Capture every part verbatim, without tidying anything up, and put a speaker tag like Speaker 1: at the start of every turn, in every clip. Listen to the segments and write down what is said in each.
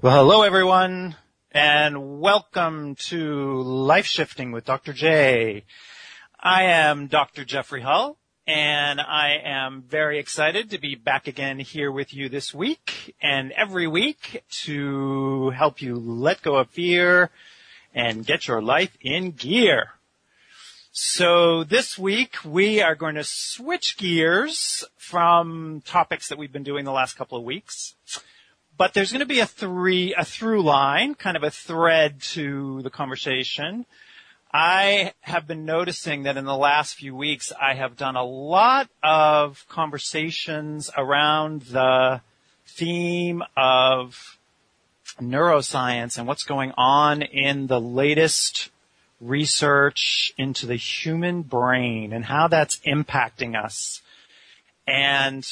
Speaker 1: Well, hello everyone, and welcome to Life Shifting with Doctor J. I am Doctor Jeffrey Hull, and I am very excited to be back again here with you this week and every week to help you let go of fear and get your life in gear. So this week we are going to switch gears from topics that we've been doing the last couple of weeks. But there's going to be a three, a through line, kind of a thread to the conversation. I have been noticing that in the last few weeks, I have done a lot of conversations around the theme of neuroscience and what's going on in the latest research into the human brain and how that's impacting us. And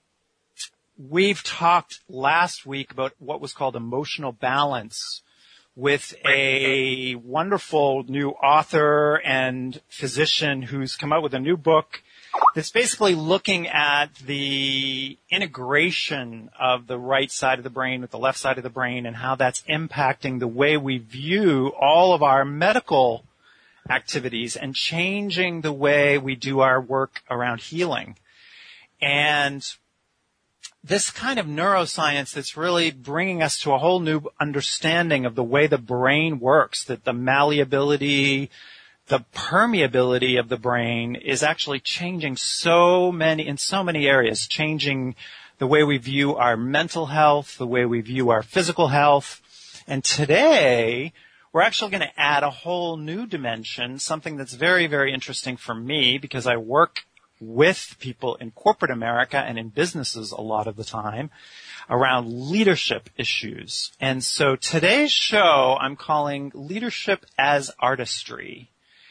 Speaker 1: we've talked last week about what was called emotional balance with a wonderful new author and physician who's come out with a new book that's basically looking at the integration of the right side of the brain with the left side of the brain and how that's impacting the way we view all of our medical activities and changing the way we do our work around healing. And this kind of neuroscience that's really bringing us to a whole new understanding of the way the brain works, that the malleability, the permeability of the brain is actually changing so many, in so many areas, changing the way we view our mental health, the way we view our physical health. And today, we're actually going to add a whole new dimension, something that's very, very interesting for me because I work with people in corporate America and in businesses a lot of the time around leadership issues. And so today's show I'm calling Leadership as Artistry.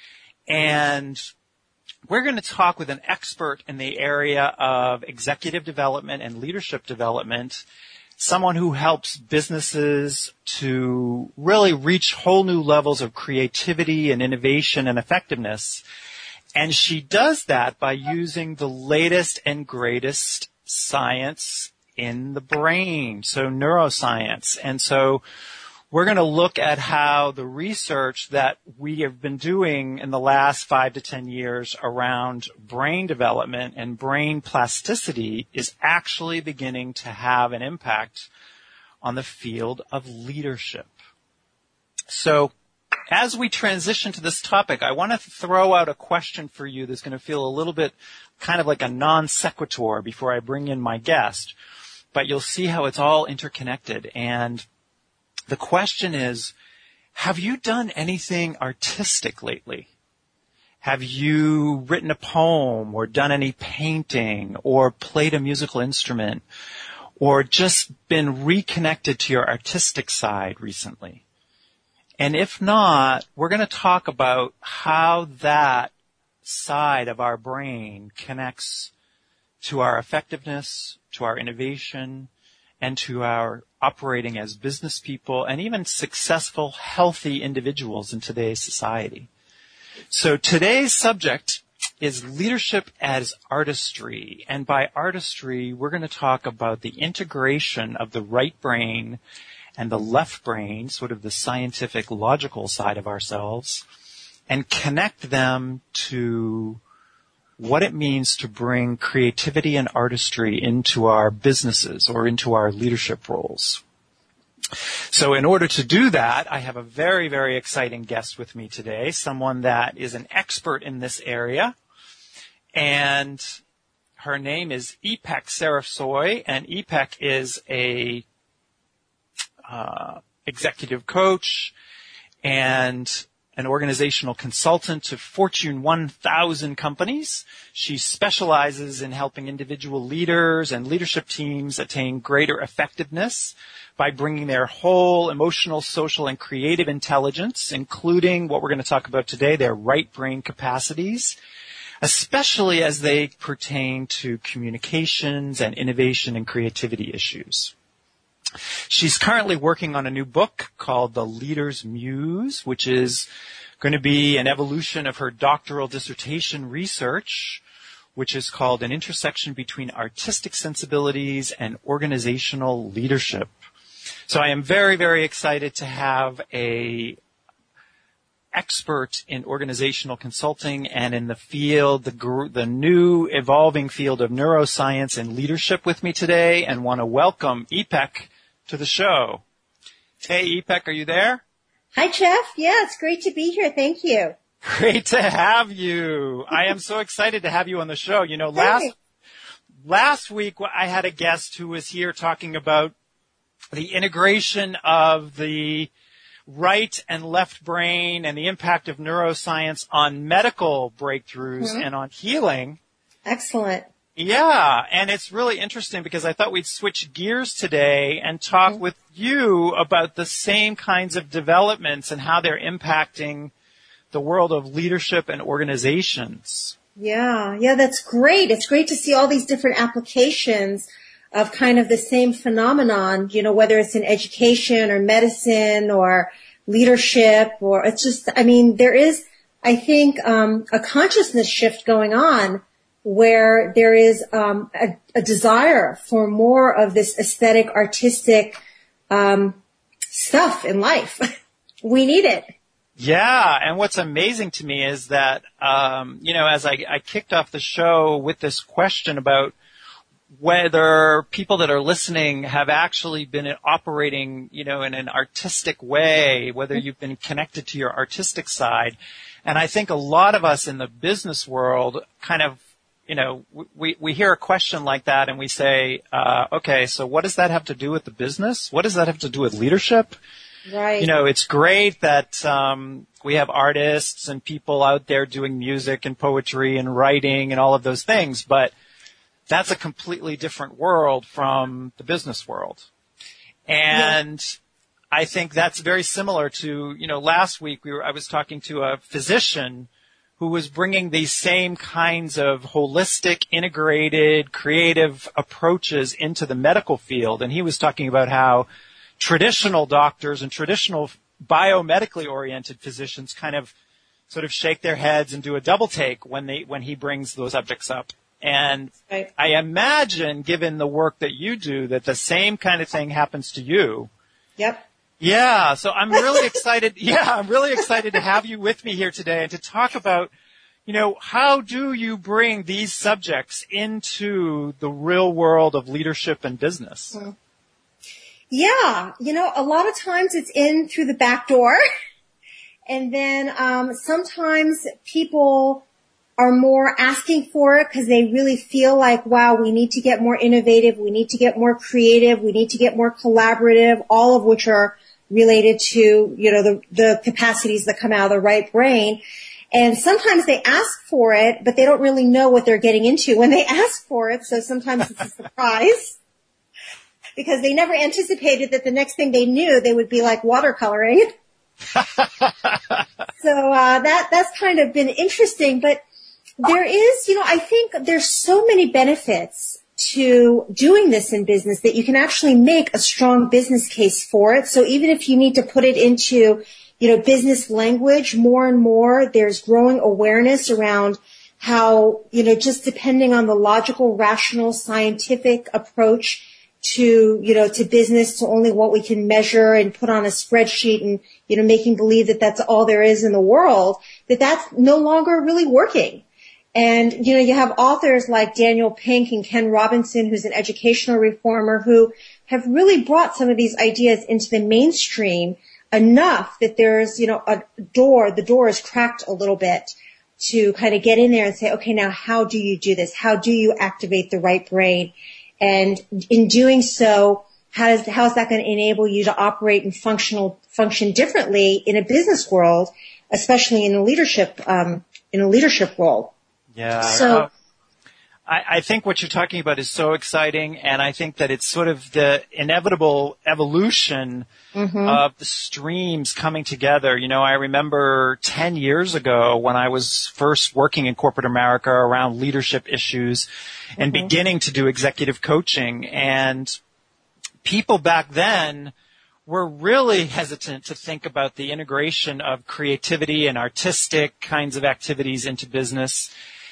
Speaker 1: And we're going to talk with an expert in the area of executive development and leadership development, someone who helps businesses to really reach whole new levels of creativity and innovation and effectiveness. And she does that by using the latest and greatest science in the brain, so neuroscience. And so we're going to look at how the research that we have been doing in the last five to ten years around brain development and brain plasticity is actually beginning to have an impact on the field of leadership. So as we transition to this topic, I want to throw out a question for you that's going to feel a little bit kind of like a non sequitur before I bring in my guest. But you'll see how it's all interconnected. And the question is, have you done anything artistic lately? Have you written a poem or done any painting or played a musical instrument or just been reconnected to your artistic side recently? And if not, we're going to talk about how that side of our brain connects to our effectiveness, to our innovation, and to our operating as business people and even successful, healthy individuals in today's society. So today's subject is leadership as artistry. And by artistry, we're going to talk about the integration of the right brain and the left brain, sort of the scientific, logical side of ourselves, and connect them to what it means to bring creativity and artistry into our businesses or into our leadership roles. So in order to do that, I have a very, very exciting guest with me today, someone that is an expert in this area, and her name is Ipek Sarifsoy, and Ipek is a Uh, executive coach and an organizational consultant to Fortune one thousand companies. She specializes in helping individual leaders and leadership teams attain greater effectiveness by bringing their whole emotional, social, and creative intelligence, including what we're going to talk about today, their right brain capacities, especially as they pertain to communications and innovation and creativity issues. She's currently working on a new book called The Leader's Muse, which is going to be an evolution of her doctoral dissertation research, which is called An Intersection Between Artistic Sensibilities and Organizational Leadership. So I am very, very excited to have a expert in organizational consulting and in the field, the, gr- the new evolving field of neuroscience and leadership with me today, and want to welcome Ipek to the show. Hey, Ipek, are you there?
Speaker 2: Hi, Jeff. Yeah, it's great to be here. Thank you.
Speaker 1: Great to have you. I am so excited to have you on the show. You know, last
Speaker 2: Hey.
Speaker 1: last week I had a guest who was here talking about the integration of the right and left brain and the impact of neuroscience on medical breakthroughs
Speaker 2: Mm-hmm.
Speaker 1: and on healing.
Speaker 2: Excellent.
Speaker 1: Yeah, and it's really interesting because I thought we'd switch gears today and talk
Speaker 2: Mm-hmm.
Speaker 1: with you about the same kinds of developments and how they're impacting the world of leadership and organizations.
Speaker 2: Yeah, yeah, that's great. It's great to see all these different applications of kind of the same phenomenon, you know, whether it's in education or medicine or leadership, or it's just, I mean, there is, I think, um, a consciousness shift going on where there is um, a, a desire for more of this aesthetic, artistic um, stuff in life. We need it.
Speaker 1: Yeah, and what's amazing to me is that, um, you know, as I, I kicked off the show with this question about whether people that are listening have actually been operating, you know, in an artistic way, whether you've been connected to your artistic side. And I think a lot of us in the business world kind of, you know, we, we hear a question like that and we say, uh, okay, so what does that have to do with the business? What does that have to do with leadership?
Speaker 2: Right.
Speaker 1: You know, it's great that um, we have artists and people out there doing music and poetry and writing and all of those things, but that's a completely different world from the business world. And yeah. I think that's very similar to, you know, last week we were, I was talking to a physician who was bringing these same kinds of holistic, integrated, creative approaches into the medical field. And he was talking about how traditional doctors and traditional biomedically oriented physicians kind of sort of shake their heads and do a double take when they, when he brings those subjects up. And
Speaker 2: right.
Speaker 1: I imagine, given the work that you do, that the same kind of thing happens to you.
Speaker 2: Yep.
Speaker 1: Yeah, so I'm really excited. Yeah, I'm really excited to have you with me here today and to talk about, you know, how do you bring these subjects into the real world of leadership and business?
Speaker 2: Mm-hmm. Yeah, you know, a lot of times it's in through the back door, and then um, sometimes people are more asking for it because they really feel like, wow, we need to get more innovative, we need to get more creative, we need to get more collaborative, all of which are related to, you know, the, the capacities that come out of the right brain. And sometimes they ask for it, but they don't really know what they're getting into when they ask for it, so sometimes it's a surprise because they never anticipated that the next thing they knew, they would be like watercoloring. So uh, that that's kind of been interesting, but there is, you know, I think there's so many benefits to doing this in business that you can actually make a strong business case for it. So even if you need to put it into, you know, business language more and more, there's growing awareness around how, you know, just depending on the logical, rational, scientific approach to, you know, to business, to only what we can measure and put on a spreadsheet and, you know, making believe that that's all there is in the world, that that's no longer really working. And, you know, you have authors like Daniel Pink and Ken Robinson, who's an educational reformer, who have really brought some of these ideas into the mainstream enough that there's, you know, a door, the door is cracked a little bit to kind of get in there and say, okay, now how do you do this? How do you activate the right brain? And in doing so, how is, how is that going to enable you to operate and functional, function differently in a business world, especially in a leadership, um, in a leadership role?
Speaker 1: Yeah.
Speaker 2: So,
Speaker 1: uh, I, I think what you're talking about is so exciting, and I think that it's sort of the inevitable evolution mm-hmm. of the streams coming together. You know, I remember ten years ago when I was first working in corporate America around leadership issues and mm-hmm. beginning to do executive coaching, and people back then were really hesitant to think about the integration of creativity and artistic kinds of activities into business.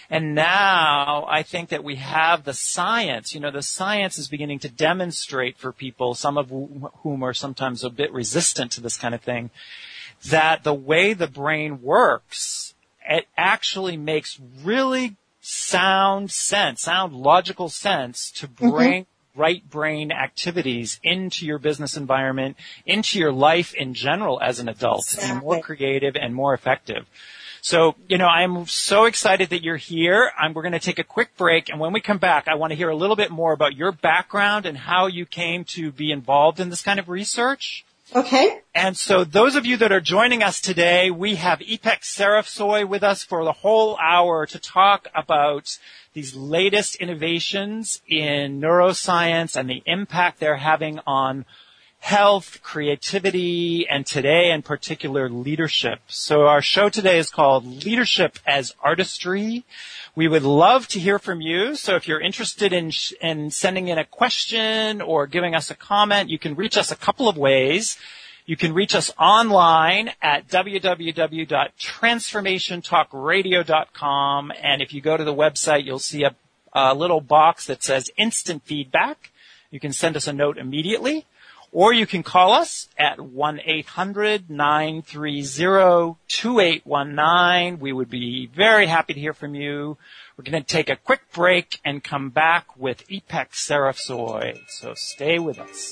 Speaker 1: And now I think that we have the science, you know, the science is beginning to demonstrate for people, some of whom are sometimes a bit resistant to this kind of thing, that the way the brain works, it actually makes really sound sense, sound logical sense to bring mm-hmm. right brain activities into your business environment, into your life in general as an adult, exactly. to be more creative and more effective. So, you know, I'm so excited that you're here. I'm, we're going to take a quick break, and when we come back, I want to hear a little bit more about your background and how you came to be involved in this kind of research.
Speaker 2: Okay.
Speaker 1: And so those of you that are joining us today, we have Ipek Sarafsoy with us for the whole hour to talk about these latest innovations in neuroscience and the impact they're having on health, creativity, and today in particular leadership. So our show today is called Leadership as Artistry. We would love to hear from you. So if you're interested in, sh- in sending in a question or giving us a comment, you can reach us a couple of ways. You can reach us online at w w w dot transformation talk radio dot com. And if you go to the website, you'll see a, a little box that says instant feedback. You can send us a note immediately. Or you can call us at one eight hundred nine three zero two eight one nine. We would be very happy to hear from you. We're going to take a quick break and come back with Ipek Sarafsoy. So stay with us.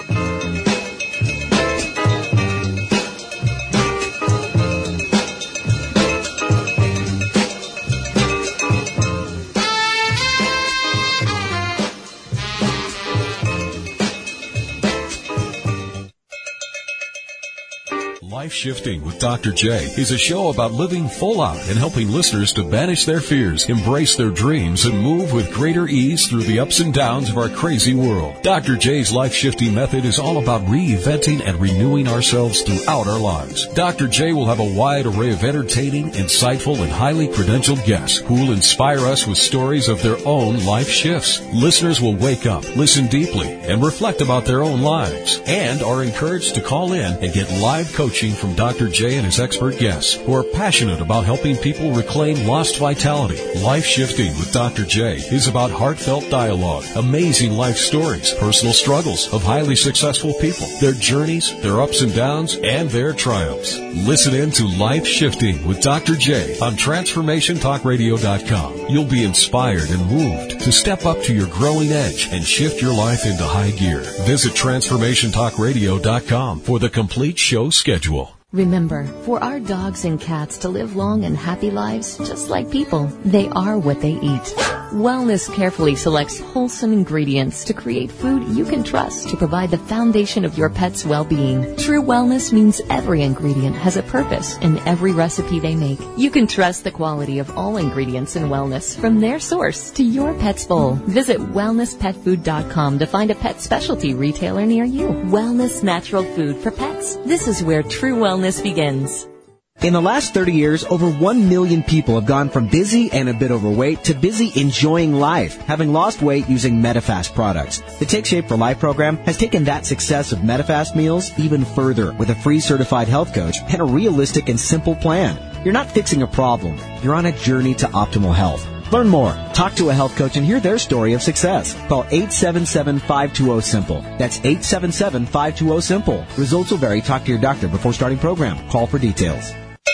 Speaker 3: Life Shifting with Doctor J is a show about living full out and helping listeners to banish their fears, embrace their dreams, and move with greater ease through the ups and downs of our crazy world. Doctor J's Life Shifting method is all about reinventing and renewing ourselves throughout our lives. Doctor J will have a wide array of entertaining, insightful, and highly credentialed guests who will inspire us with stories of their own life shifts. Listeners will wake up, listen deeply, and reflect about their own lives, and are encouraged to call in and get live coaching from Doctor J and his expert guests who are passionate about helping people reclaim lost vitality. Life Shifting with Doctor J is about heartfelt dialogue, amazing life stories, personal struggles of highly successful people, their journeys, their ups and downs, and their triumphs. Listen in to Life Shifting with Doctor J on transformation talk radio dot com. You'll be inspired and moved to step up to your growing edge and shift your life into high gear. Visit transformation talk radio dot com for the complete show schedule.
Speaker 4: Remember, for our dogs and cats to live long and happy lives, just like people, they are what they eat. Wellness carefully selects wholesome ingredients to create food you can trust to provide the foundation of your pet's well-being. True wellness means every ingredient has a purpose in every recipe they make. You can trust the quality of all ingredients in Wellness from their source to your pet's bowl. Visit wellness pet food dot com to find a pet specialty retailer near you. Wellness Natural Food for Pets. This is where true wellness begins.
Speaker 5: In the last thirty years, over one million people have gone from busy and a bit overweight to busy enjoying life, having lost weight using Medifast products. The Take Shape for Life program has taken that success of Medifast meals even further with a free certified health coach and a realistic and simple plan. You're not fixing a problem. You're on a journey to optimal health. Learn more. Talk to a health coach and hear their story of success. Call eight seven seven, five two zero, SIMPLE. That's eight seven seven, five two zero, SIMPLE. Results will vary. Talk to your doctor before starting program. Call for details.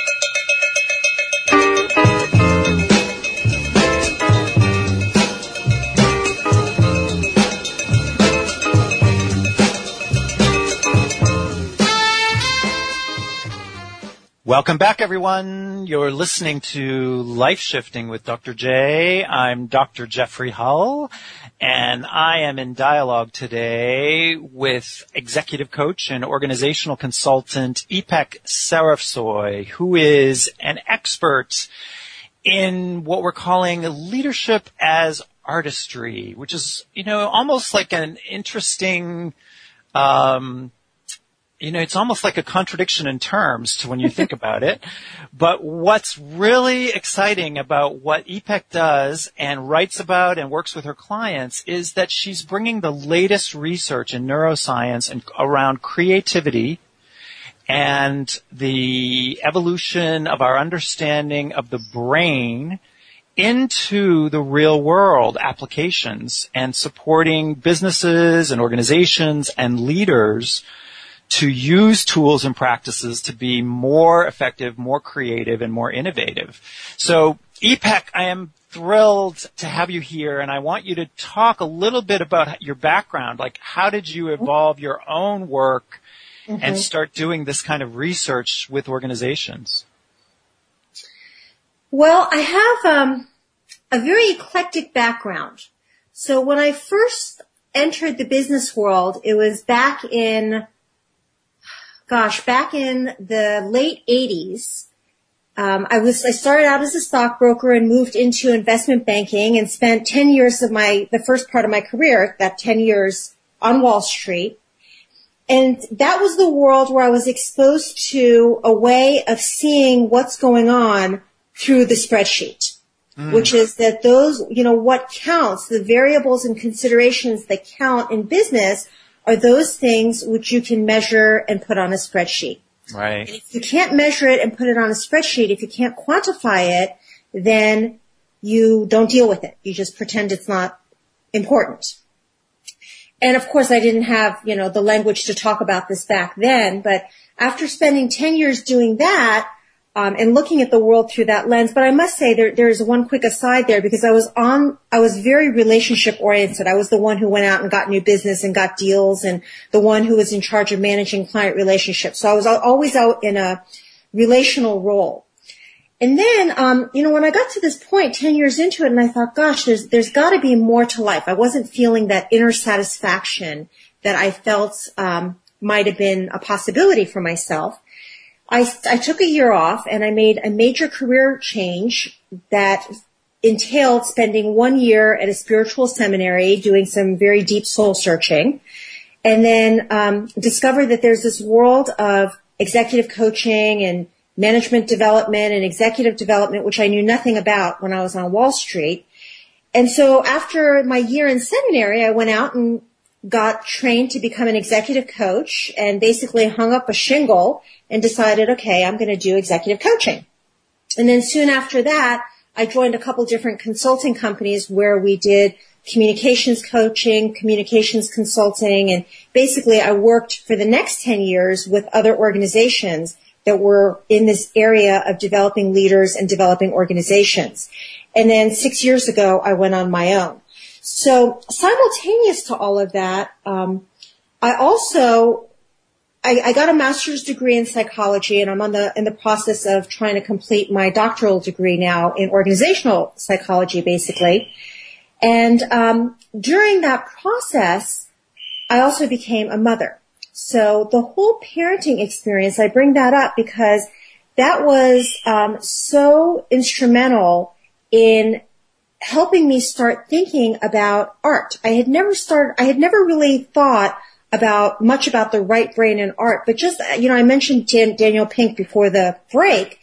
Speaker 1: Welcome back, everyone. You're listening to Life Shifting with Doctor J. I'm Doctor Jeffrey Hull, and I am in dialogue today with executive coach and organizational consultant Ipek Sarafsoy, who is an expert in what we're calling leadership as artistry, which is, you know, almost like an interesting um You know, it's almost like a contradiction in terms to when you think about it. But what's really exciting about what Ipek does and writes about and works with her clients is that she's bringing the latest research in neuroscience and around creativity and the evolution of our understanding of the brain into the real world applications and supporting businesses and organizations and leaders to use tools and practices to be more effective, more creative, and more innovative. So, Ipek, I am thrilled to have you here, and I want you to talk a little bit about your background. Like, how did you evolve your own work mm-hmm. and start doing this kind of research with organizations?
Speaker 2: Well, I have um, a very eclectic background. So when I first entered the business world, it was back in, gosh, back in the late eighties. Um, I was I started out as a stockbroker and moved into investment banking and spent ten years of my the first part of my career, that ten years on Wall Street. And that was the world where I was exposed to a way of seeing what's going on through the spreadsheet, mm. which is that those, you know, what counts, the variables and considerations that count in business are those things which you can measure and put on a spreadsheet.
Speaker 1: Right.
Speaker 2: And if you can't measure it and put it on a spreadsheet, if you can't quantify it, then you don't deal with it. You just pretend it's not important. And of course, I didn't have, you know, the language to talk about this back then, but after spending ten years doing that, Um, and looking at the world through that lens. But I must say there, there is one quick aside there because I was on, I was very relationship oriented. I was the one who went out and got new business and got deals and the one who was in charge of managing client relationships. So I was always out in a relational role. And then, um, you know, when I got to this point ten years into it and I thought, gosh, there's, there's gotta be more to life. I wasn't feeling that inner satisfaction that I felt, um, might have been a possibility for myself. I, I took a year off and I made a major career change that entailed spending one year at a spiritual seminary doing some very deep soul searching and then um, discovered that there's this world of executive coaching and management development and executive development, which I knew nothing about when I was on Wall Street. And so after my year in seminary, I went out and got trained to become an executive coach and basically hung up a shingle and decided, okay, I'm going to do executive coaching. And then soon after that, I joined a couple different consulting companies where we did communications coaching, communications consulting, and basically I worked for the next ten years with other organizations that were in this area of developing leaders and developing organizations. And then six years ago, I went on my own. So simultaneous to all of that, um, I also I, I got a master's degree in psychology, and I'm on the in the process of trying to complete my doctoral degree now in organizational psychology, basically. And um, during that process, I also became a mother. So the whole parenting experience, I bring that up because that was um, so instrumental in helping me start thinking about art. I had never started, I had never really thought about much about the right brain and art, but just, you know, I mentioned Dan, Daniel Pink before the break.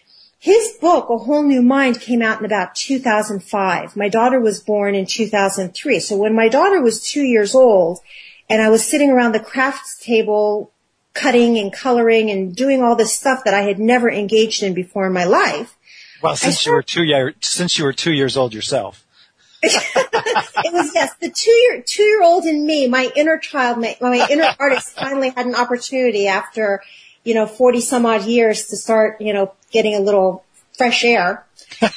Speaker 2: His book, A Whole New Mind, came out in about two thousand five. My daughter was born in two thousand three. So when my daughter was two years old and I was sitting around the crafts table cutting and coloring and doing all this stuff that I had never engaged in before in my life,
Speaker 1: well, since started, you were two year, since you were two years old yourself.
Speaker 2: It was, yes, the two year, two year old in me, my inner child, my, my inner artist finally had an opportunity after, you know, forty some odd years to start, you know, getting a little fresh air.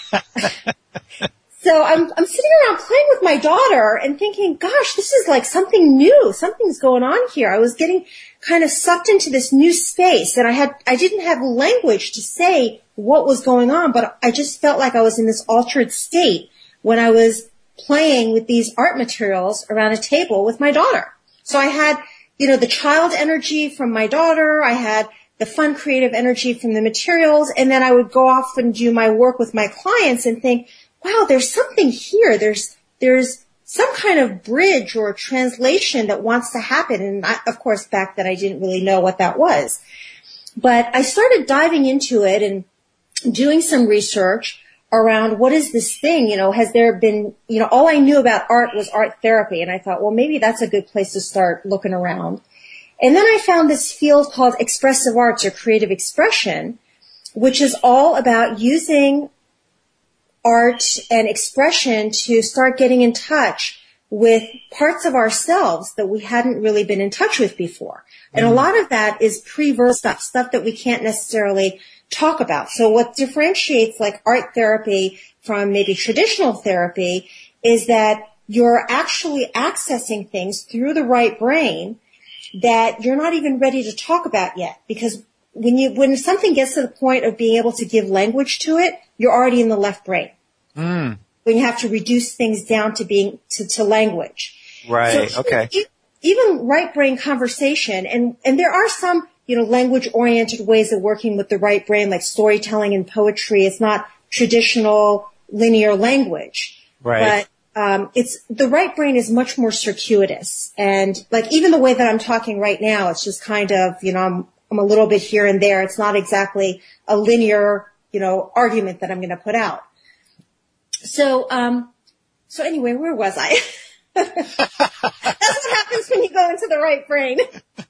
Speaker 2: So I'm, I'm sitting around playing with my daughter and thinking, gosh, this is like something new. Something's going on here. I was getting kind of sucked into this new space and I had, I didn't have language to say what was going on, but I just felt like I was in this altered state when I was playing with these art materials around a table with my daughter. So I had, you know, the child energy from my daughter. I had the fun creative energy from the materials. And then I would go off and do my work with my clients and think, wow, there's something here. There's, there's some kind of bridge or translation that wants to happen. And I, of course, back then I didn't really know what that was. But I started diving into it and doing some research around what is this thing, you know, has there been, you know, all I knew about art was art therapy. And I thought, well, maybe that's a good place to start looking around. And then I found this field called expressive arts or creative expression, which is all about using art and expression to start getting in touch with parts of ourselves that we hadn't really been in touch with before. And mm. a lot of that is pre-birth stuff, stuff that we can't necessarily talk about. So what differentiates like art therapy from maybe traditional therapy is that you're actually accessing things through the right brain that you're not even ready to talk about yet. Because when you, when something gets to the point of being able to give language to it, you're already in the left brain.
Speaker 1: Mm.
Speaker 2: When you have to reduce things down to being, to, to language.
Speaker 1: Right,
Speaker 2: so
Speaker 1: okay.
Speaker 2: Even, even right brain conversation, and, and there are some, you know, language oriented ways of working with the right brain, like storytelling and poetry. It's not traditional linear language.
Speaker 1: Right.
Speaker 2: But, um, it's, the right brain is much more circuitous. And like even the way that I'm talking right now, it's just kind of, you know, I'm, I'm a little bit here and there. It's not exactly a linear, you know, argument that I'm going to put out. So, um, so anyway, where was I? That's what happens when you go into the right brain.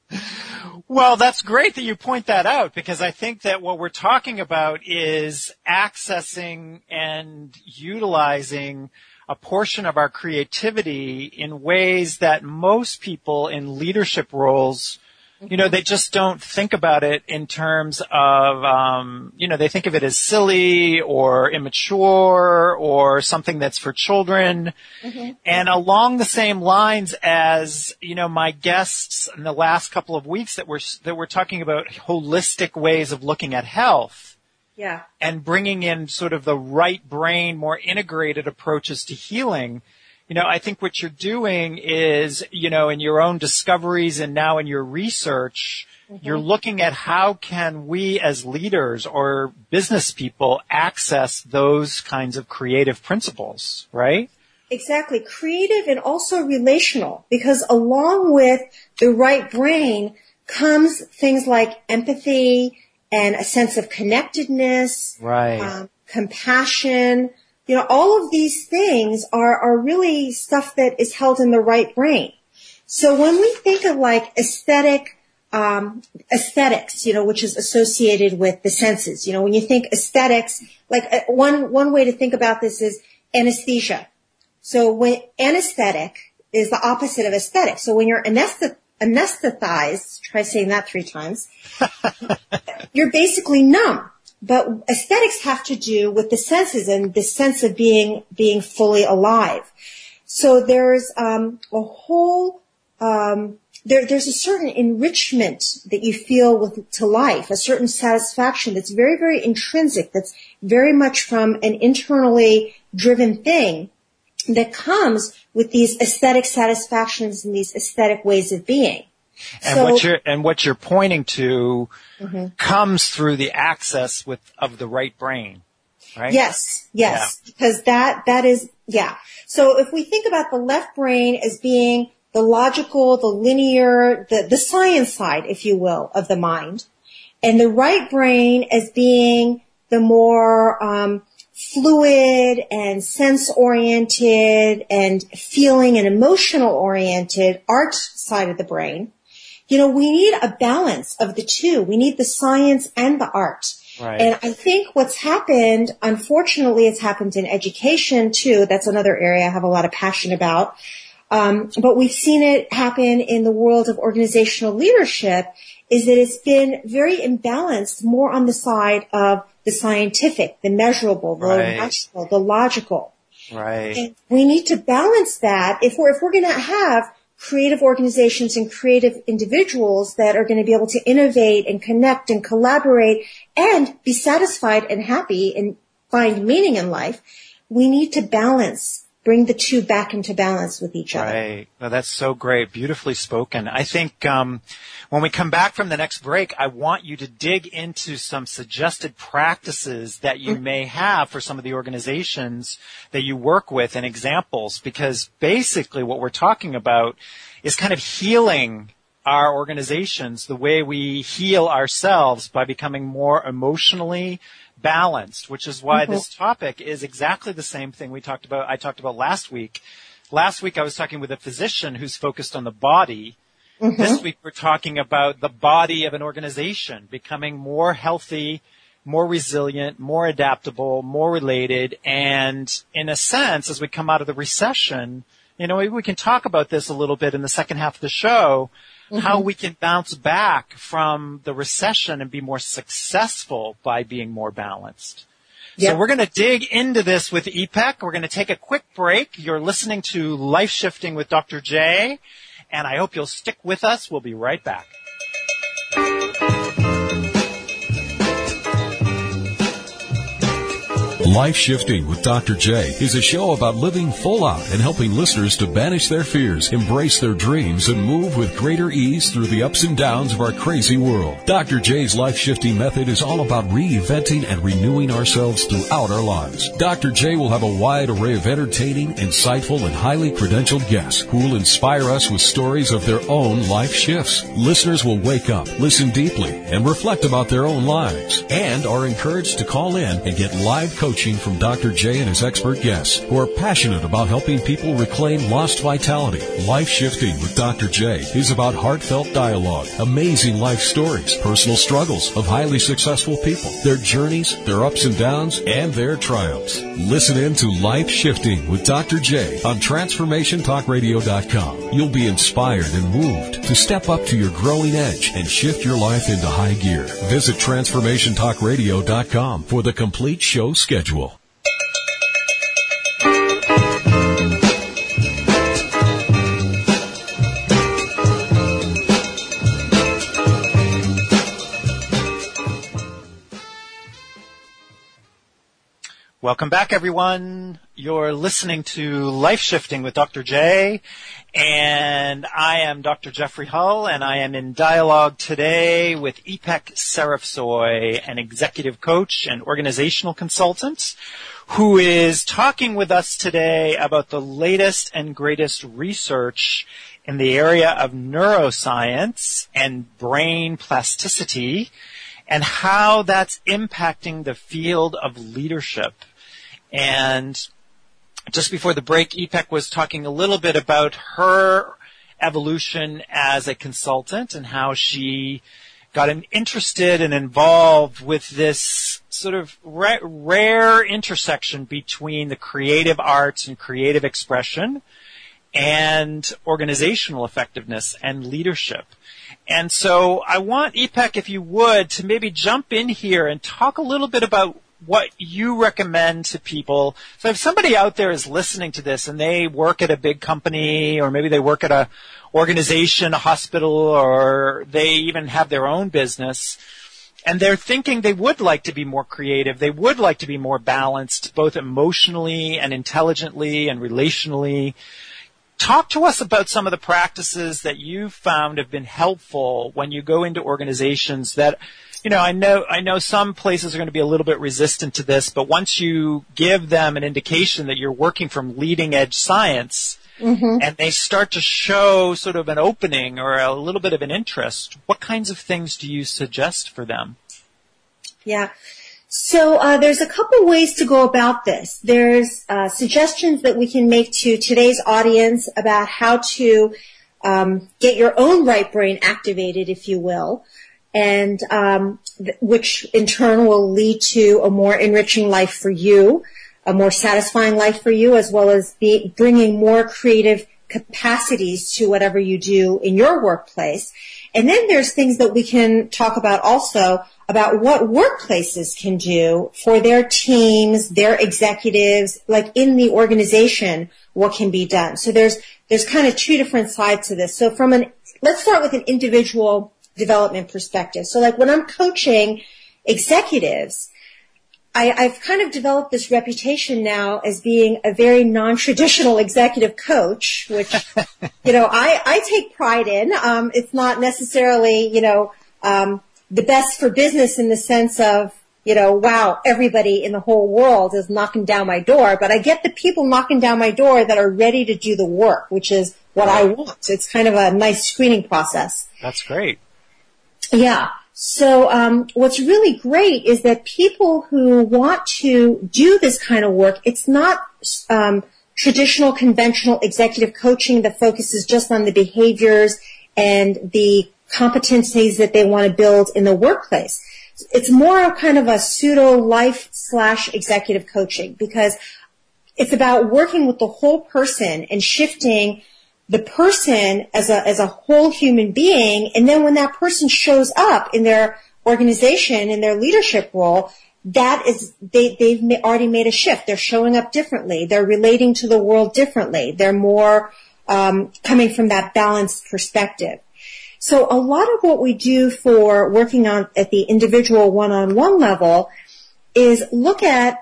Speaker 1: Well, that's great that you point that out, because I think that what we're talking about is accessing and utilizing a portion of our creativity in ways that most people in leadership roles, you know, they just don't think about it in terms of, um, you know, they think of it as silly or immature or something that's for children. Mm-hmm. And along the same lines as, you know, my guests in the last couple of weeks that we're, that we're talking about holistic ways of looking at health.
Speaker 2: Yeah.
Speaker 1: And bringing in sort of the right brain, more integrated approaches to healing. You know, I think what you're doing is, you know, in your own discoveries and now in your research, mm-hmm. you're looking at how can we as leaders or business people access those kinds of creative principles, right?
Speaker 2: Exactly. Creative and also relational, because along with the right brain comes things like empathy and a sense of connectedness,
Speaker 1: right.
Speaker 2: um, compassion. You know, all of these things are, are really stuff that is held in the right brain. So when we think of like aesthetic, um, aesthetics, you know, which is associated with the senses, you know, when you think aesthetics, like uh, one, one way to think about this is anesthesia. So when anesthetic is the opposite of aesthetic. So when you're anesthet- anesthetized, try saying that three times, you're basically numb. But aesthetics have to do with the senses and the sense of being being fully alive. So there's um, a whole um, there, there's a certain enrichment that you feel with to life, a certain satisfaction that's very very intrinsic, that's very much from an internally driven thing that comes with these aesthetic satisfactions and these aesthetic ways of being.
Speaker 1: And
Speaker 2: so,
Speaker 1: what you're and what you're pointing to
Speaker 2: mm-hmm.
Speaker 1: comes through the access with of the right brain, right?
Speaker 2: Yes, yes,
Speaker 1: yeah.
Speaker 2: because that that is yeah. So if we think about the left brain as being the logical, the linear, the the science side, if you will, of the mind, and the right brain as being the more um, fluid and sense-oriented and feeling and emotional-oriented art side of the brain. You know, we need a balance of the two. We need the science and the art.
Speaker 1: Right.
Speaker 2: And I think what's happened, unfortunately, it's happened in education too. That's another area I have a lot of passion about. Um, but we've seen it happen in the world of organizational leadership, is that it's been very imbalanced, more on the side of the scientific, the measurable, the
Speaker 1: right.
Speaker 2: rational, the logical.
Speaker 1: Right.
Speaker 2: And we need to balance that if we're if we're going to have creative organizations and creative individuals that are going to be able to innovate and connect and collaborate and be satisfied and happy and find meaning in life. We need to balance, bring the two back into balance with each other.
Speaker 1: Right. Well, that's so great. Beautifully spoken. I think um, when we come back from the next break, I want you to dig into some suggested practices that you mm-hmm. may have for some of the organizations that you work with and examples, because basically what we're talking about is kind of healing our organizations the way we heal ourselves by becoming more emotionally balanced, which is why mm-hmm. this topic is exactly the same thing we talked about, I talked about last week. Last week I was talking with a physician who's focused on the body. Mm-hmm. This week we're talking about the body of an organization becoming more healthy, more resilient, more adaptable, more related, and in a sense, as we come out of the recession, you know, maybe we can talk about this a little bit in the second half of the show, mm-hmm. how we can bounce back from the recession and be more successful by being more balanced. Yep. So we're going to dig into this with E P E C. We're going to take a quick break. You're listening to Life Shifting with Doctor J, and I hope you'll stick with us. We'll be right back.
Speaker 3: Life Shifting with Doctor J is a show about living full out and helping listeners to banish their fears, embrace their dreams, and move with greater ease through the ups and downs of our crazy world. Doctor J's Life Shifting method is all about reinventing and renewing ourselves throughout our lives. Doctor J will have a wide array of entertaining, insightful, and highly credentialed guests who will inspire us with stories of their own life shifts. Listeners will wake up, listen deeply, and reflect about their own lives, and are encouraged to call in and get live coaching from Doctor J and his expert guests who are passionate about helping people reclaim lost vitality. Life Shifting with Doctor J is about heartfelt dialogue, amazing life stories, personal struggles of highly successful people, their journeys, their ups and downs, and their triumphs. Listen in to Life Shifting with Doctor J on transformation talk radio dot com. You'll be inspired and moved to step up to your growing edge and shift your life into high gear. Visit transformation talk radio dot com for the complete show schedule.
Speaker 1: Welcome back, everyone. You're listening to Life Shifting with Doctor J, and I am Doctor Jeffrey Hull, and I am in dialogue today with E P E C Sarafsoy, an executive coach and organizational consultant, who is talking with us today about the latest and greatest research in the area of neuroscience and brain plasticity, and how that's impacting the field of leadership. And just before the break, E P E C was talking a little bit about her evolution as a consultant and how she got interested and involved with this sort of ra- rare intersection between the creative arts and creative expression and organizational effectiveness and leadership. And so I want E P E C, if you would, to maybe jump in here and talk a little bit about what you recommend to people. So if somebody out there is listening to this and they work at a big company, or maybe they work at a organization, a hospital, or they even have their own business, and they're thinking they would like to be more creative, they would like to be more balanced, both emotionally and intelligently and relationally, talk to us about some of the practices that you've found have been helpful when you go into organizations that, you know, I know, I know some places are going to be a little bit resistant to this, but once you give them an indication that you're working from leading edge science, mm-hmm. and they start to show sort of an opening or a little bit of an interest, what kinds of things do you suggest for them?
Speaker 2: Yeah. So uh, there's a couple ways to go about this. There's uh, suggestions that we can make to today's audience about how to um, get your own right brain activated, if you will, and um, th- which in turn will lead to a more enriching life for you, a more satisfying life for you, as well as be bringing more creative capacities to whatever you do in your workplace. And then there's things that we can talk about also about what workplaces can do for their teams, their executives, like in the organization, what can be done. So there's, there's kind of two different sides to this. So from an, let's start with an individual development perspective. So like when I'm coaching executives, I, I've kind of developed this reputation now as being a very non-traditional executive coach, which, you know, I, I take pride in. Um, it's not necessarily, you know, um, the best for business in the sense of, you know, wow, everybody in the whole world is knocking down my door, but I get the people knocking down my door that are ready to do the work, which is what I want. So it's kind of a nice screening process.
Speaker 1: That's great.
Speaker 2: Yeah. So um, what's really great is that people who want to do this kind of work, it's not um, traditional, conventional executive coaching that focuses just on the behaviors and the competencies that they want to build in the workplace. it's more kind of a pseudo life slash executive coaching, because it's about working with the whole person and shifting the person as a, as a whole human being. And then when that person shows up in their organization, in their leadership role, that is, they, they've already made a shift. They're showing up differently. They're relating to the world differently. They're more, um, coming from that balanced perspective. So a lot of what we do for working on at the individual one-on-one level is look at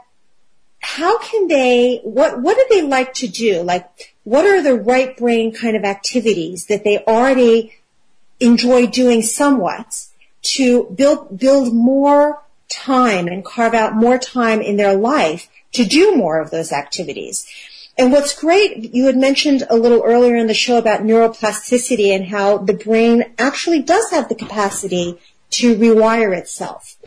Speaker 2: how can they, what, what do they like to do? Like, what are the right brain kind of activities that they already enjoy doing somewhat to build, build more time and carve out more time in their life to do more of those activities. And what's great, you had mentioned a little earlier in the show about neuroplasticity and how the brain actually does have the capacity to rewire itself.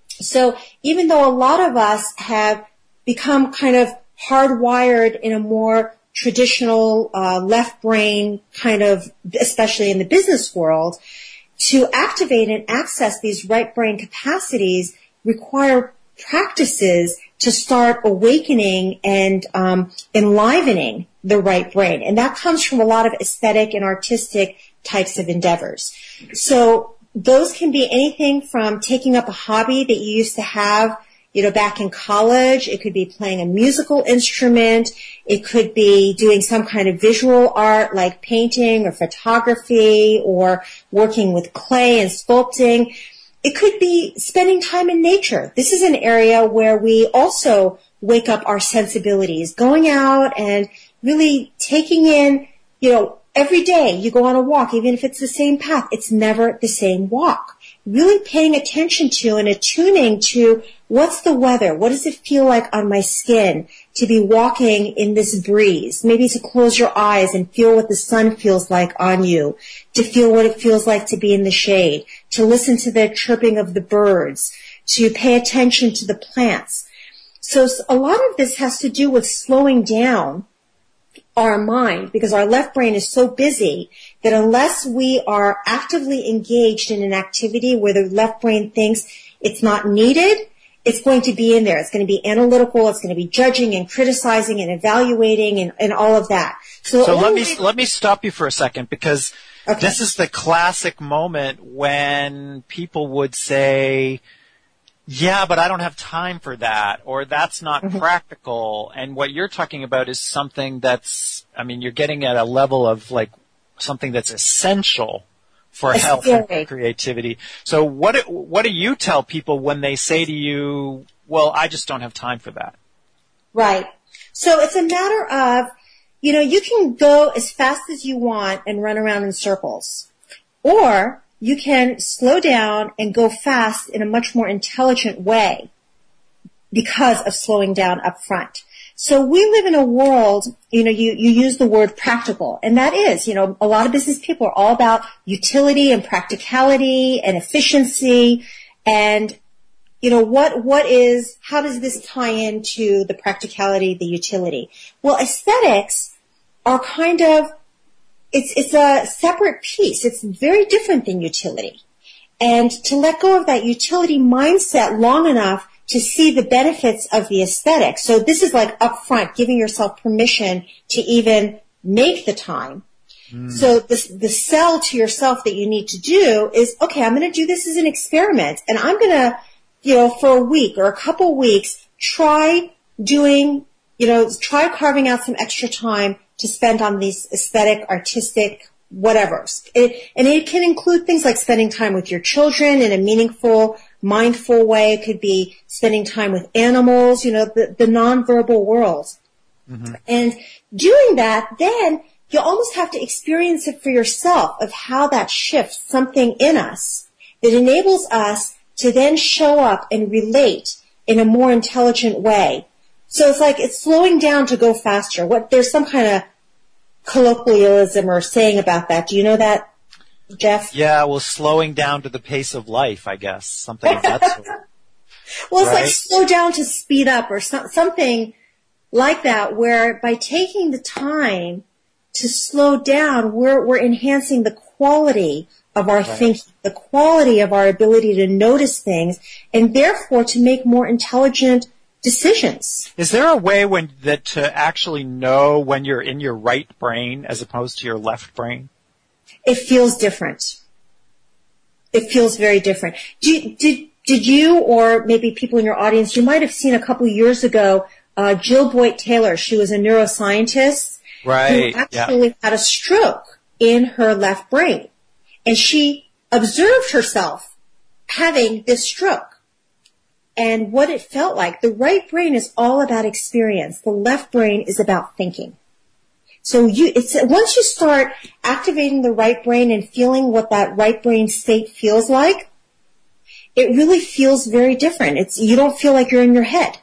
Speaker 2: So even though a lot of us have become kind of hardwired in a more traditional uh, left brain kind of, especially in the business world, to activate and access these right brain capacities require practices to start awakening and um, enlivening the right brain. And that comes from a lot of aesthetic and artistic types of endeavors. So those can be anything from taking up a hobby that you used to have, you know, back in college. It could be playing a musical instrument. It could be doing some kind of visual art like painting or photography or working with clay and sculpting. It could be spending time in nature. This is an area where we also wake up our sensibilities, going out and really taking in, you know, every day you go on a walk, even if it's the same path, it's never the same walk. Really paying attention to and attuning to what's the weather, what does it feel like on my skin to be walking in this breeze, maybe to close your eyes and feel what the sun feels like on you, to feel what it feels like to be in the shade, to listen to the chirping of the birds, to pay attention to the plants. So a lot of this has to do with slowing down our mind, because our left brain is so busy that unless we are actively engaged in an activity where the left brain thinks it's not needed, it's going to be in there. It's going to be analytical. It's going to be judging and criticizing and evaluating and, and all of that. So,
Speaker 1: so let me let me stop you for a second, because
Speaker 2: okay.
Speaker 1: This is the classic moment when people would say, yeah, but I don't have time for that, or that's not mm-hmm. practical. And what you're talking about is something that's, I mean, you're getting at a level of like something that's essential for
Speaker 2: it's
Speaker 1: health
Speaker 2: scary.
Speaker 1: And creativity. So what what do you tell people when they say to you, well, I just don't have time for that?
Speaker 2: Right. So it's a matter of, you know, you can go as fast as you want and run around in circles, or you can slow down and go fast in a much more intelligent way because of slowing down up front. So we live in a world, you know, you, you use the word practical, and that is, you know, a lot of business people are all about utility and practicality and efficiency and, you know, what, what is, how does this tie into the practicality, the utility? Well, aesthetics are kind of, It's, it's a separate piece. It's very different than utility. And to let go of that utility mindset long enough to see the benefits of the aesthetic. So this is like upfront, giving yourself permission to even make the time. Mm. So the, the sell to yourself that you need to do is, okay, I'm going to do this as an experiment. And I'm going to, you know, for a week or a couple weeks, try doing, you know, try carving out some extra time to spend on these aesthetic, artistic, whatever. It, and it can include things like spending time with your children in a meaningful, mindful way. It could be spending time with animals, you know, the, the nonverbal world. Mm-hmm. And doing that, then you almost have to experience it for yourself of how that shifts something in us that enables us to then show up and relate in a more intelligent way. So it's like it's slowing down to go faster. What, there's some kind of colloquialism or saying about that. Do you know that, Jeff?
Speaker 1: Yeah, well, slowing down to the pace of life, I guess. Something of that sort.
Speaker 2: Well, it's
Speaker 1: right?
Speaker 2: like slow down to speed up or so, something like that, where by taking the time to slow down, we're, we're enhancing the quality of our
Speaker 1: right.
Speaker 2: thinking, the quality of our ability to notice things, and therefore to make more intelligent decisions.
Speaker 1: Is there a way when that to actually know when you're in your right brain as opposed to your left brain?
Speaker 2: It feels different. It feels very different. Did, did, did you, or maybe people in your audience, you might have seen a couple years ago, uh, Jill Boyd Taylor. She was a neuroscientist
Speaker 1: right.
Speaker 2: who actually
Speaker 1: yeah.
Speaker 2: had a stroke in her left brain. And she observed herself having this stroke and what it felt like. The right brain is all about experience. The left brain is about thinking. So you, it's, once you start activating the right brain and feeling what that right brain state feels like, it really feels very different. It's, you don't feel like you're in your head.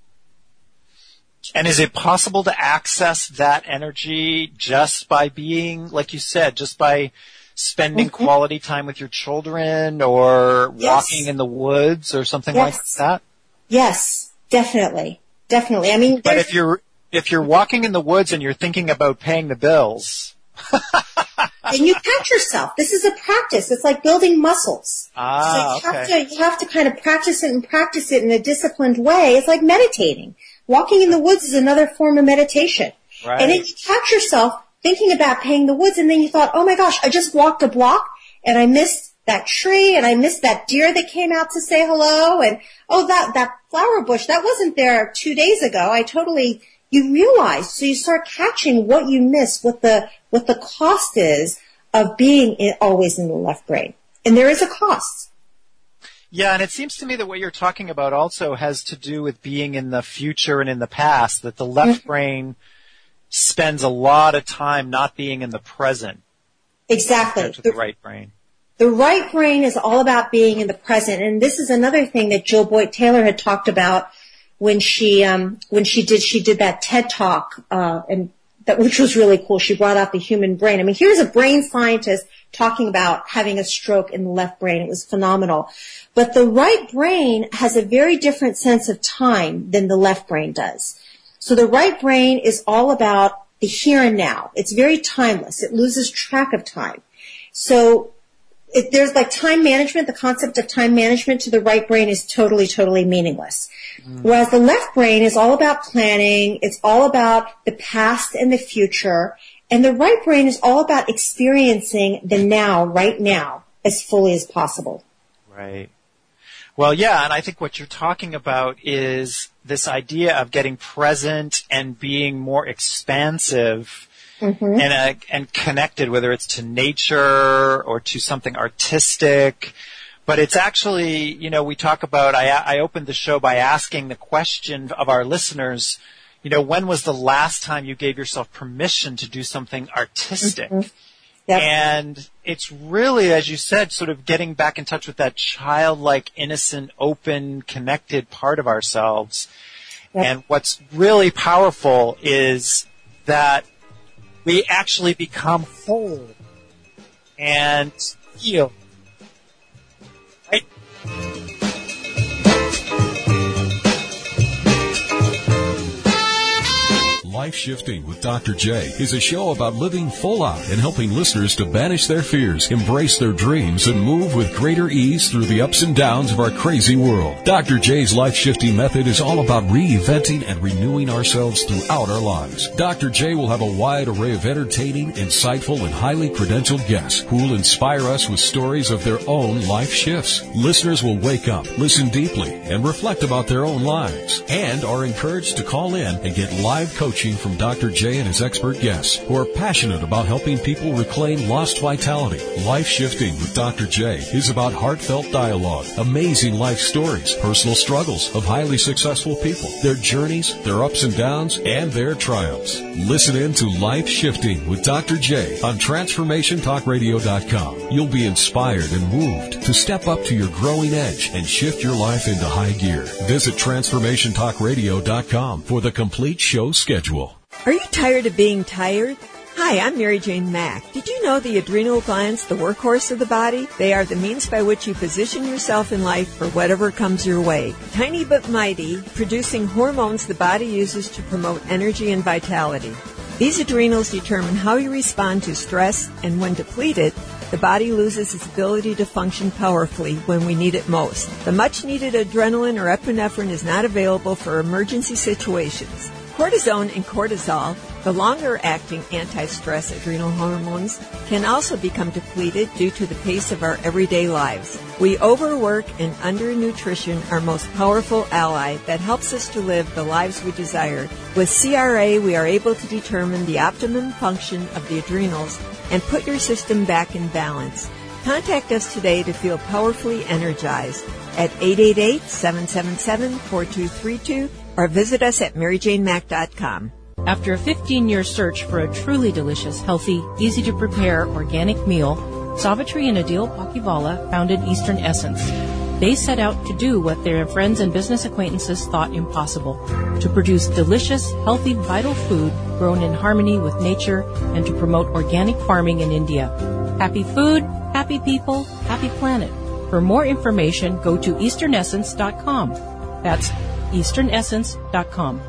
Speaker 1: And is it possible to access that energy just by being, like you said, just by spending mm-hmm. quality time with your children or
Speaker 2: yes.
Speaker 1: walking in the woods or something
Speaker 2: yes.
Speaker 1: like that?
Speaker 2: Yes, definitely. Definitely. I mean,
Speaker 1: but if you're, if you're walking in the woods and you're thinking about paying the bills.
Speaker 2: and you catch yourself. This is a practice. It's like building muscles.
Speaker 1: Ah,
Speaker 2: so you
Speaker 1: okay.
Speaker 2: have to, you have to kind of practice it and practice it in a disciplined way. It's like meditating. Walking in the woods is another form of meditation.
Speaker 1: Right.
Speaker 2: And then you catch yourself thinking about paying the woods, and then you thought, oh my gosh, I just walked a block and I missed that tree and I missed that deer that came out to say hello, and oh, that, that flower bush, that wasn't there two days ago. I totally, you realize, so you start catching what you miss, what the, what the cost is of being in, always in the left brain. And there is a cost.
Speaker 1: Yeah, and it seems to me that what you're talking about also has to do with being in the future and in the past, that the left mm-hmm. brain spends a lot of time not being in the present.
Speaker 2: Exactly.
Speaker 1: Compared to the, the right brain.
Speaker 2: The right brain is all about being in the present, and this is another thing that Jill Boyd Taylor had talked about when she um when she did she did that TED Talk, uh, and that which was really cool. She brought out the human brain. I mean, here's a brain scientist talking about having a stroke in the left brain. It was phenomenal. But the right brain has a very different sense of time than the left brain does. So the right brain is all about the here and now. It's very timeless. It loses track of time. So it, there's like time management. The concept of time management to the right brain is totally, totally meaningless. Mm. Whereas the left brain is all about planning. It's all about the past and the future. And the right brain is all about experiencing the now, right now, as fully as possible.
Speaker 1: Right. Well, yeah, and I think what you're talking about is this idea of getting present and being more expansive mm-hmm. and uh, and connected, whether it's to nature or to something artistic. But it's actually, you know, we talk about, I, I opened the show by asking the question of our listeners, you know, when was the last time you gave yourself permission to do something artistic? Mm-hmm. Yep. And it's really, as you said, sort of getting back in touch with that childlike, innocent, open, connected part of ourselves. Yep. And what's really powerful is that we actually become whole and heal. Right?
Speaker 3: Life Shifting with Doctor J is a show about living full out and helping listeners to banish their fears, embrace their dreams, and move with greater ease through the ups and downs of our crazy world. Doctor J's Life Shifting method is all about reinventing and renewing ourselves throughout our lives. Doctor J will have a wide array of entertaining, insightful, and highly credentialed guests who will inspire us with stories of their own life shifts. Listeners will wake up, listen deeply, and reflect about their own lives, and are encouraged to call in and get live coaching from Doctor J and his expert guests who are passionate about helping people reclaim lost vitality. Life Shifting with Doctor J is about heartfelt dialogue, amazing life stories, personal struggles of highly successful people, their journeys, their ups and downs, and their triumphs. Listen in to Life Shifting with Doctor J on transformation talk radio dot com. You'll be inspired and moved to step up to your growing edge and shift your life into high gear. Visit transformation talk radio dot com for the complete show schedule.
Speaker 6: Are you tired of being tired? Hi, I'm Mary Jane Mack. Did you know the adrenal glands, the workhorse of the body? They are the means by which you position yourself in life for whatever comes your way. Tiny but mighty, producing hormones the body uses to promote energy and vitality. These adrenals determine how you respond to stress, and when depleted, the body loses its ability to function powerfully when we need it most. The much-needed adrenaline or epinephrine is not available for emergency situations. Cortisone and cortisol, the longer-acting anti-stress adrenal hormones, can also become depleted due to the pace of our everyday lives. We overwork, and undernutrition, our most powerful ally that helps us to live the lives we desire. With C R A, we are able to determine the optimum function of the adrenals and put your system back in balance. Contact us today to feel powerfully energized at eight eight eight, seven seven seven, four two three two or visit us at mary jane mack dot com.
Speaker 7: After a fifteen-year search for a truly delicious, healthy, easy-to-prepare organic meal, Savitri and Adil Pakivala founded Eastern Essence. They set out to do what their friends and business acquaintances thought impossible, to produce delicious, healthy, vital food grown in harmony with nature and to promote organic farming in India. Happy food, happy people, happy planet. For more information, go to eastern essence dot com. That's eastern essence dot com.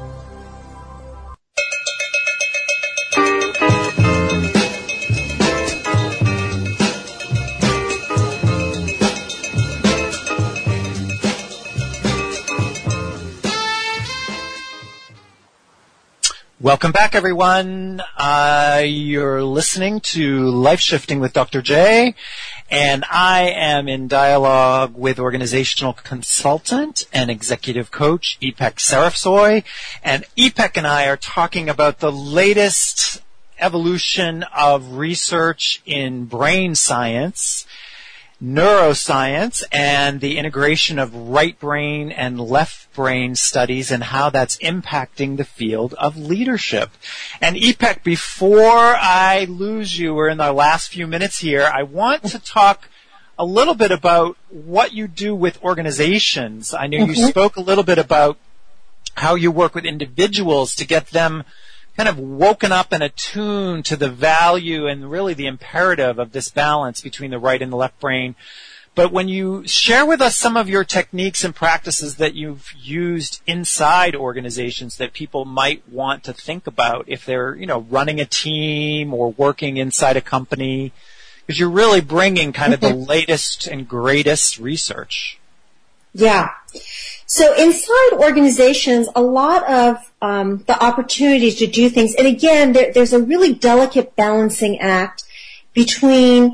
Speaker 1: Welcome back, everyone. Uh, you're listening to Life Shifting with Doctor J, and I am in dialogue with organizational consultant and executive coach Ipek Sarafsoy, and Ipek and I are talking about the latest evolution of research in brain science, neuroscience, and the integration of right brain and left brain studies and how that's impacting the field of leadership. And Ipek, before I lose you, we're in our last few minutes here, I want to talk a little bit about what you do with organizations. I know mm-hmm. you spoke a little bit about how you work with individuals to get them kind of woken up and attuned to the value and really the imperative of this balance between the right and the left brain. But when you share with us some of your techniques and practices that you've used inside organizations that people might want to think about if they're, you know, running a team or working inside a company, because you're really bringing kind of the latest and greatest research.
Speaker 2: Yeah. So inside organizations, a lot of um, the opportunities to do things, and again, there, there's a really delicate balancing act between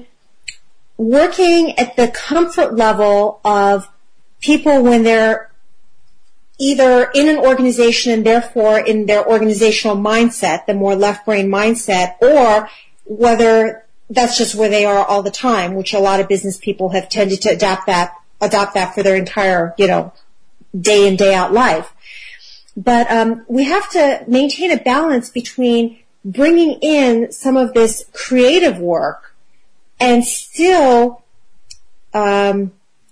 Speaker 2: working at the comfort level of people when they're either in an organization and therefore in their organizational mindset, the more left brain mindset, or whether that's just where they are all the time, which a lot of business people have tended to adapt that, adopt that for their entire, you know, day in, day out life. But um, we have to maintain a balance between bringing in some of this creative work and still um,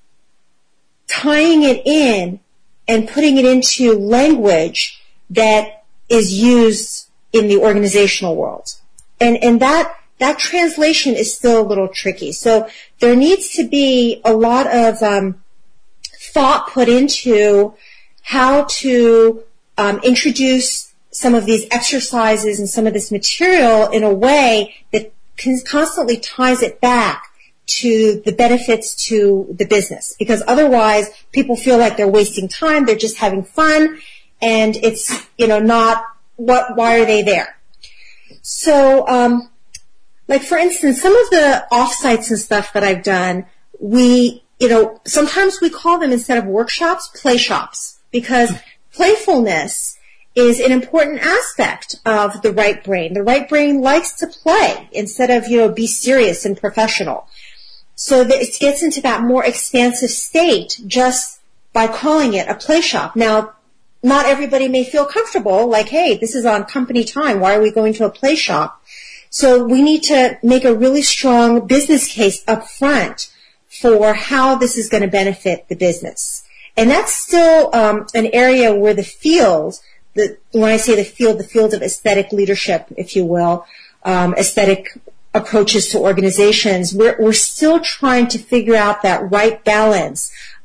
Speaker 2: tying it in and putting it into language that is used in the organizational world. And, and that, that translation is still a little tricky. So there needs to be a lot of um, thought put into how to um, introduce some of these exercises and some of this material in a way that constantly ties it back to the benefits to the business. Because otherwise, people feel like they're wasting time, they're just having fun, and it's, you know, not, what, why are they there? So, um, like for instance, some of the offsites and stuff that I've done, we, you know, sometimes we call them, instead of workshops, play shops, because playfulness is an important aspect of the right brain. The right brain likes to play instead of, you know, be serious and professional. So that it gets into that more expansive state just by calling it a play shop. Now, not everybody may feel comfortable, like, hey, this is on company time. Why are we going to a play shop? So we need to make a really strong business case up front for how this is going to benefit the business. And that's still um, an area where the field, the, when I say the field, the field of aesthetic leadership, if you will, um, aesthetic approaches to organizations, we're, we're still trying to figure out that right balance of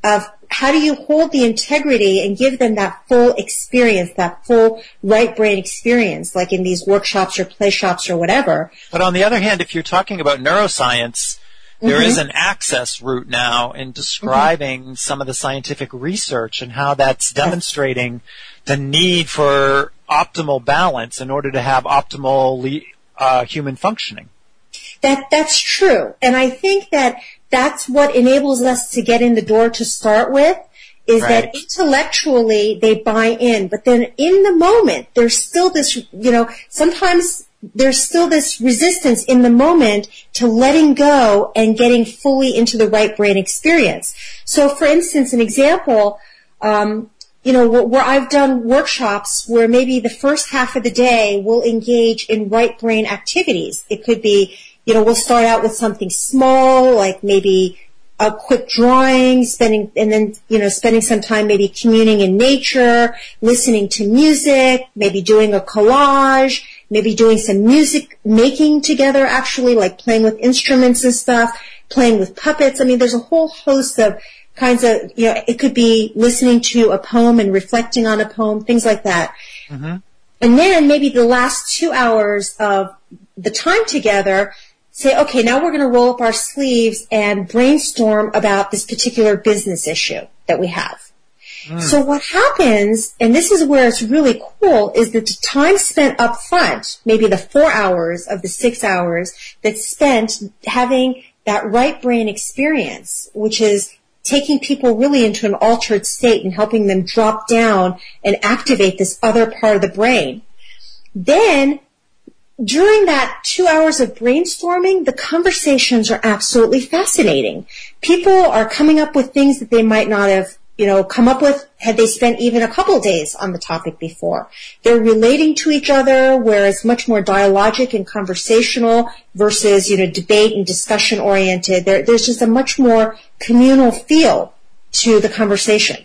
Speaker 2: how do you hold the integrity and give them that full experience, that full right brain experience, like in these workshops or play shops or whatever?
Speaker 1: But on the other hand, if you're talking about neuroscience, there mm-hmm. is an access route now in describing mm-hmm. some of the scientific research and how that's demonstrating the need for optimal balance in order to have optimal uh, human functioning.
Speaker 2: That that's true. And I think that that's what enables us to get in the door to start with, is right. that intellectually they buy in. But then in the moment, there's still this, you know, sometimes there's still this resistance in the moment to letting go and getting fully into the right brain experience. So, for instance, an example, um, you know, where I've done workshops where maybe the first half of the day we'll engage in right brain activities. It could be, you know, we'll start out with something small, like maybe a quick drawing, spending, and then, you know, spending some time maybe communing in nature, listening to music, maybe doing a collage, maybe doing some music making together, actually, like playing with instruments and stuff, playing with puppets. I mean, there's a whole host of kinds of, you know, it could be listening to a poem and reflecting on a poem, things like that. Mm-hmm. And then maybe the last two hours of the time together, say, okay, now we're going to roll up our sleeves and brainstorm about this particular business issue that we have. Mm. So what happens, and this is where it's really cool, is that the time spent up front, maybe the four hours of the six hours that's spent having that right brain experience, which is taking people really into an altered state and helping them drop down and activate this other part of the brain. Then, during that two hours of brainstorming, the conversations are absolutely fascinating. People are coming up with things that they might not have, you know, come up with had they spent even a couple of days on the topic before. They're relating to each other, where it's much more dialogic and conversational versus, you know, debate and discussion oriented. There, there's just a much more communal feel to the conversation.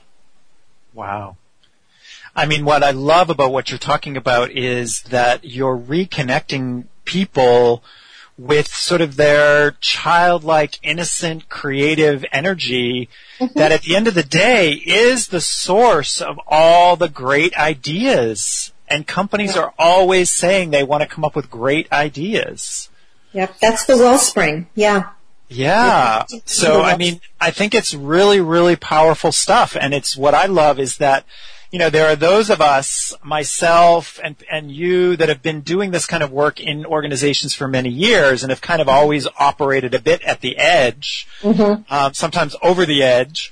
Speaker 1: Wow. I mean, what I love about what you're talking about is that you're reconnecting people with sort of their childlike, innocent, creative energy mm-hmm. that at the end of the day is the source of all the great ideas. And companies yeah. are always saying they want to come up with great ideas.
Speaker 2: Yep, that's the wellspring. Yeah.
Speaker 1: Yeah. So, I mean, I think it's really, really powerful stuff. And it's what I love is that, you know, there are those of us, myself and, and you, that have been doing this kind of work in organizations for many years and have kind of always operated a bit at the edge, mm-hmm. um, sometimes over the edge.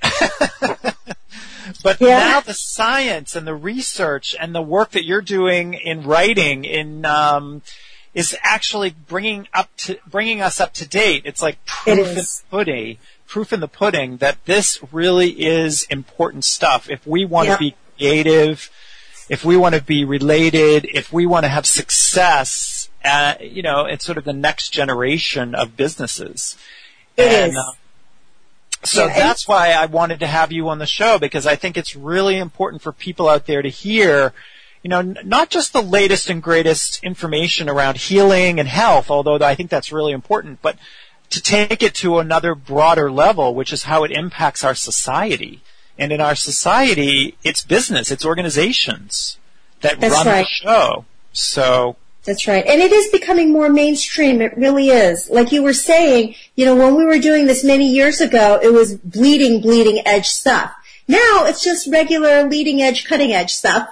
Speaker 1: But yeah. now the science and the research and the work that you're doing in writing in um, is actually bringing up to bringing us up to date. It's like proof in the pudding, proof in the pudding that this really is important stuff. If we want
Speaker 2: yeah.
Speaker 1: to be creative, if we want to be related, if we want to have success, uh, you know, it's sort of the next generation of businesses.
Speaker 2: It
Speaker 1: and,
Speaker 2: is.
Speaker 1: Uh, so yeah, that's why I wanted to have you on the show, because I think it's really important for people out there to hear, you know, n- not just the latest and greatest information around healing and health, although I think that's really important, but to take it to another broader level, which is how it impacts our society. And in our society, it's business, it's organizations that
Speaker 2: That's
Speaker 1: run
Speaker 2: right.
Speaker 1: the show. So
Speaker 2: That's right. And it is becoming more mainstream. It really is. Like you were saying, you know, when we were doing this many years ago, it was bleeding, bleeding edge stuff. Now it's just regular leading edge, cutting edge stuff.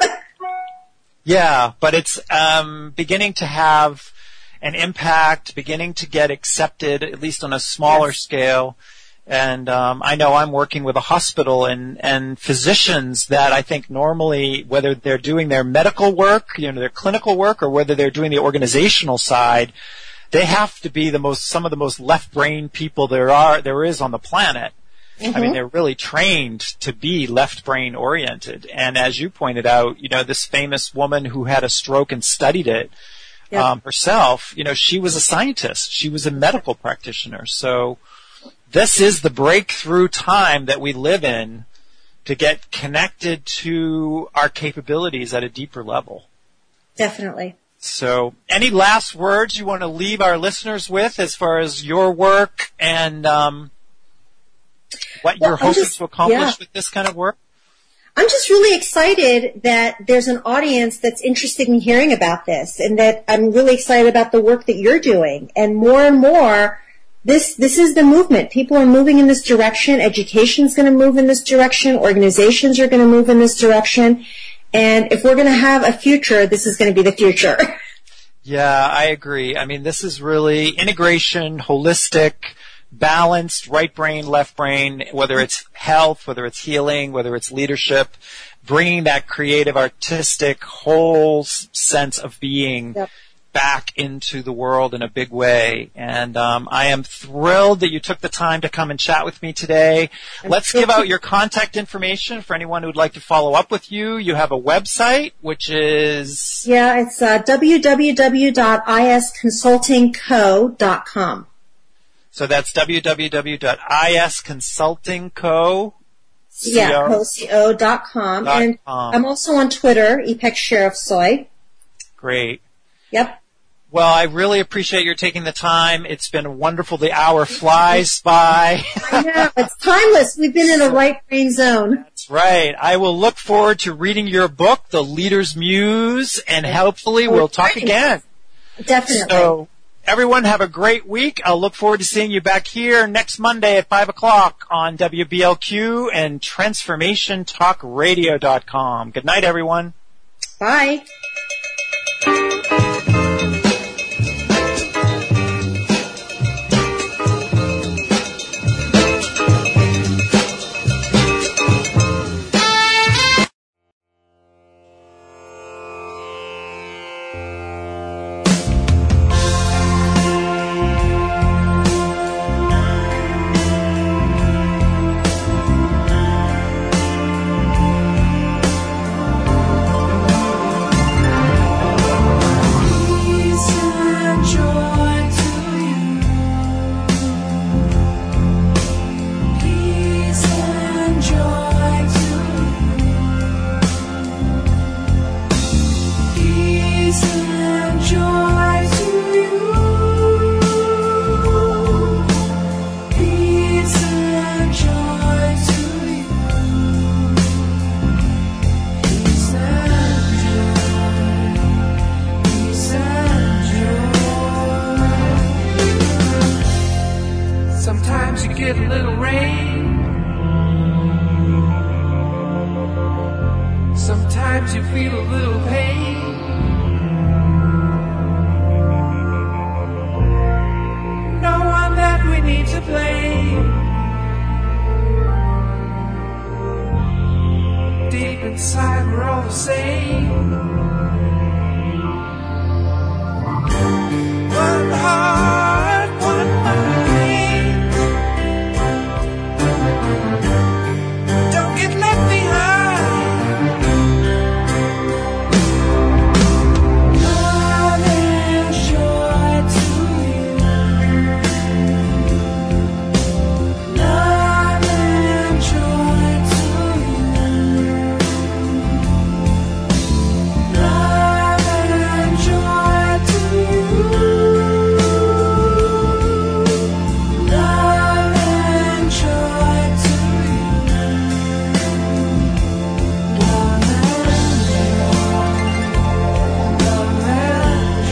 Speaker 1: Yeah, but it's um, beginning to have an impact, beginning to get accepted, at least on a smaller yes. scale. And um, I know I'm working with a hospital and, and physicians that I think normally, whether they're doing their medical work, you know, their clinical work, or whether they're doing the organizational side, they have to be the most, some of the most left-brain people there are, there is on the planet. Mm-hmm. I mean, they're really trained to be left-brain oriented. And as you pointed out, you know, this famous woman who had a stroke and studied it yep. um, herself, you know, she was a scientist. She was a medical practitioner. So this is the breakthrough time that we live in to get connected to our capabilities at a deeper level.
Speaker 2: Definitely.
Speaker 1: So any last words you want to leave our listeners with as far as your work and um, what
Speaker 2: Well,
Speaker 1: you're
Speaker 2: I'm
Speaker 1: hoping
Speaker 2: just-
Speaker 1: to accomplish
Speaker 2: yeah.
Speaker 1: with this kind of work?
Speaker 2: I'm just really excited that there's an audience that's interested in hearing about this, and that I'm really excited about the work that you're doing. And more and more, this this is the movement. People are moving in this direction. Education's going to move in this direction. Organizations are going to move in this direction. And if we're going to have a future, this is going to be the future.
Speaker 1: Yeah, I agree. I mean, this is really integration, holistic, balanced, right brain, left brain, whether it's health, whether it's healing, whether it's leadership, bringing that creative, artistic, whole s- sense of being
Speaker 2: Yep.
Speaker 1: back into the world in a big way. And um, I am thrilled that you took the time to come and chat with me today. Let's give out your contact information for anyone who would like to follow up with you. You have a website, which is...
Speaker 2: Yeah, it's uh, w w w dot i s consulting co dot com.
Speaker 1: So that's w w w dot i s consulting co
Speaker 2: Yeah, co dot com.
Speaker 1: Dot
Speaker 2: And
Speaker 1: com.
Speaker 2: I'm also on Twitter, Ipek Sheriff Soy.
Speaker 1: Great.
Speaker 2: Yep.
Speaker 1: Well, I really appreciate your taking the time. It's been wonderful. The hour flies by.
Speaker 2: I know, it's timeless. We've been in a right brain zone.
Speaker 1: That's right. I will look forward to reading your book, The Leader's Muse, and hopefully we'll talk again.
Speaker 2: Definitely.
Speaker 1: So, everyone have a great week. I'll look forward to seeing you back here next Monday at five o'clock on W B L Q and transformation talk radio dot com. Good night, everyone.
Speaker 2: Bye.
Speaker 8: Sometimes you get a little rain. Sometimes you feel a little pain. No one that we need to blame. Deep inside we're all the same. One heart, one mind. Don't get left behind. Love and joy to you. Love and joy to you. Love and joy to you. Love and joy to you. Love and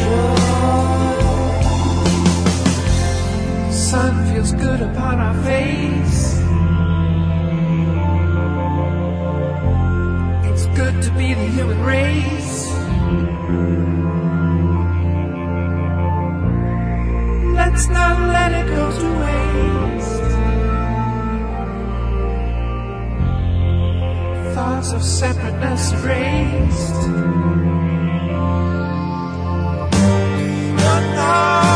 Speaker 8: joy. Sun feels good upon our face. It's good to be the human race. Let's not let it go to waste. Thoughts of separateness erased. One heart.